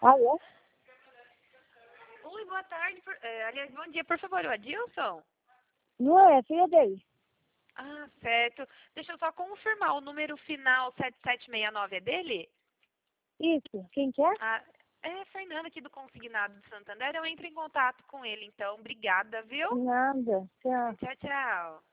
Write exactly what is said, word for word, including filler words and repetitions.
Alô? Oi, boa tarde. Por, é, aliás, bom dia, por favor, o Adilson? Não é, filha dele. Ah, certo. Deixa eu só confirmar, o número final sete sete seis nove é dele? Isso, quem quer? Ah, é Fernanda aqui do Consignado de Santander. Eu entro em contato com ele, então. Obrigada, viu? Nada. Tchau. Tchau, tchau.